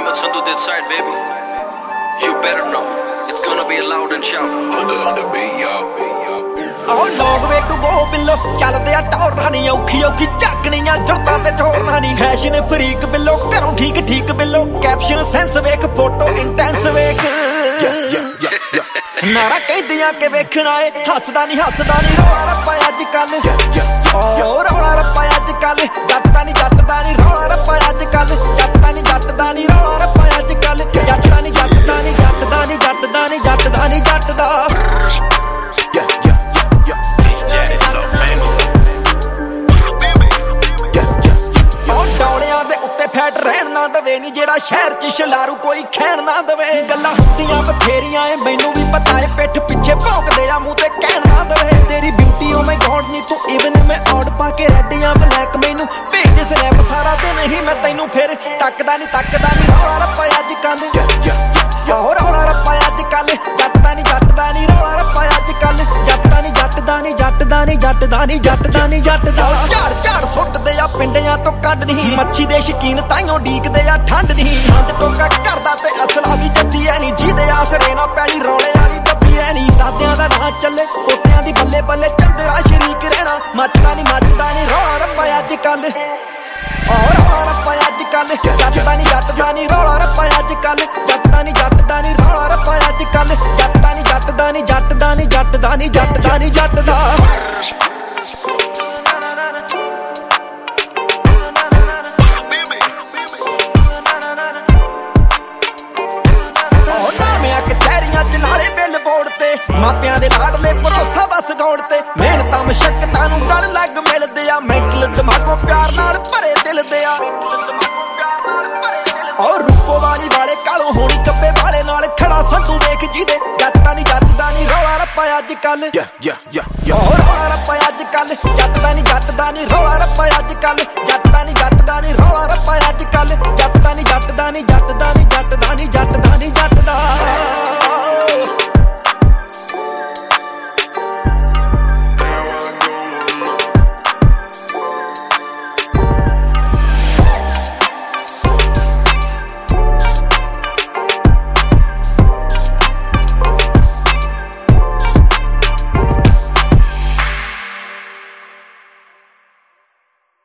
what's on this side, baby? You better know, it's gonna be loud and shout. On the beat, y'all. Oh Lord, way to go ਬਿੱਲੋ ਚੱਲਦੇ ਆ ਟੌਰਾਂ ਨੀ ਔਖੀ ਔਖੀ ਝੱਕਣੀਆਂ ਜੁਰਤਾਂ ਤੇ ਝੋਰਨਾ ਨੀ fashion freak ਬਿੱਲੋ ਘਰੋਂ ਠੀਕ ਠੀਕ ਬਿੱਲੋ ਕੈਪਸ਼ਨ ਸੈਂਸ ਵੇਖ ਫੋਟੋ ਇੰਟੈਂਸ ਵੇਖ ਨਾਰਾ ਕਹਿੰਦੀਆਂ ਕਿ ਵੇਖਣਾ ਏ ਹੱਸਦਾ ਨੀ ਰੌਲਾ ਰੱਪਾ ਅੱਜ ਕੱਲ ਓ ਰੌਲਾ ਰੱਪਾ ਅੱਜ ਕੱਲ ਜੱਟ ਦਾ ਨੀ ਰੌਲਾ ਰੱਪਾ ਅੱਜ ਕੱਲ ਜੱਟ ਦਾ ਨੀ ਰੌਲਾ ਰੱਪਾ ਅੱਜ ਕੱਲ ਜੱਟ ਦਾ ਨੀ ਫੈਟ ਰਹਿਣ ਨਾ ਦਵੇ ਨੀ ਜਿਹੜਾ ਸ਼ਹਿਰ ਚ ਸ਼ਲਾਰੂ ਕੋਈ ਖੈਣ ਨਾ ਦਵੇ ਗੱਲਾਂ ਹੁੰਦੀਆਂ ਬਥੇਰੀਆਂ ਏ ਮੈਨੂੰ ਵੀ ਪਤਾ ਏ ਪਿੱਠ ਪਿੱਛੇ ਭੌਂਕਦੇ ਆ ਮੂੰਹ ਤੇ ਕਹਿਣ ਨਾ ਦਵੇ ਤੇਰੀ ਬਿਊਟੀ ਓ ਮਾਈ ਗॉड ਨੀ ਤੂੰ ਇਵਨ ਮੈਂ ਆਊਟ ਪਾ ਕੇ ਰੈਡੀਆਂ ਬਲੈਕ ਮੈਨੂੰ ਭੇਜ ਸਨੈਪ ਸਾਰਾ ਦਿਨ ਹੀ ਮੈਂ ਤੈਨੂੰ ਫਿਰ ਤੱਕਦਾ ਨੀ ਰੌਲਾ ਰੱਪਾ ਅੱਜ ਕੱਲ ਹੋ ਰੌਲਾ ਰੱਪਾ ਅੱਜ ਕੱਲ ਜੱਟ ਦਾ ਨੀ ਰੌਲਾ ਰੱਪਾ ਅੱਜ ਕੱਲ ਜੱਟ ਦਾ ਨੀ ਝਾੜ ਸੁੱਟਦੇ ਆ ਪਿੰਡਿਆਂ ਤੋਂ ਕੱਢ ਨਹੀਂ ਮੱਛੀ ਦੇ ਸ਼ਕੀਨ ਤਾਈਓ ਡੀਕਦੇ ਆ ਠੰਡ ਨਹੀਂ ਸੰਦ ਟੋਕਾ ਕਰਦਾ ਤੇ ਅਸਲਾ ਵੀ ਜੱਦੀ ਐ ਨੀ ਜਿਹਦੇ ਆਸਰੇ ਨਾ ਪੈਲੀ ਰੌਲੇ ਵਾਲੀ ਦੱਬੀ ਐ ਨੀ ਦਾਦਿਆਂ ਦਾ ਨਾਂ ਚੱਲੇ ਪੋਤਿਆਂ ਦੀ ਬੱਲੇ ਬੱਲੇ ਚੰਦਰਾ ਸ਼ਰੀਕ ਰਹਿਣਾ ਮੱਚਦਾ ਨੀ ਰੌਲਾ ਰੱਪਾ ਅੱਜ ਕੱਲ ਰੌਲਾ ਰੱਪਾ ਅੱਜ ਕੱਲ ਜੱਟ ਦਾ ਨੀ ਰੌਲਾ ਰੱਪਾ ਅੱਜ ਕੱਲ ਜੱਟ ਦਾ ਨੀ ਰੌਲਾ ਰੱਪਾ ਅੱਜ ਕੱਲ ਜੱਟ ਦਾ ਨਾਲੇ ਬਿੱਲ ਬੋਰਡ ਤੇ ਮਾਪਿਆਂ ਦੇ ਲਾਡਲੇ ਭਰੋਸਾ ਬਸ ਗੌੜ ਤੇ ਮਿਹਨਤਾਂ ਮਸ਼ੱਕਤਾਂ ਨੂੰ ਗਲ ਲੱਗ ਮਿਲਦੇ ਆ ਮੈਂਟਲ ਦਿਮਾਗੋਂ ਪਿਆਰ ਨਾਲ ਭਰੇ ਦਿਲ ਦੇ ਆ ਔਰ ਰੂਪੋ ਵਾਲੇ ਕਾਲੋਂ ਹੋਣੀ ਕੱਬੇ ਵਾਲੇ ਨਾਲ ਖੜਾ ਸੰਧੂ ਵੇਖ ਜਿਹਦੇ ਜੱਟ ਦਾ ਨੀ ਰੌਲਾ ਰੱਪਾ ਅੱਜ ਕੱਲ ਰੌਲਾ ਰੱਪਾ ਅੱਜ ਕੱਲ ਜੱਟ ਦਾ ਨੀ ਰੌਲਾ ਰੱਪਾ ਅੱਜ ਕੱਲ ਜੱਟ ਦਾ ਨੀ ਰੌਲਾ ਰੱਪਾ ਅੱਜ ਕੱਲ ਜੱਟ ਦਾ ਨੀ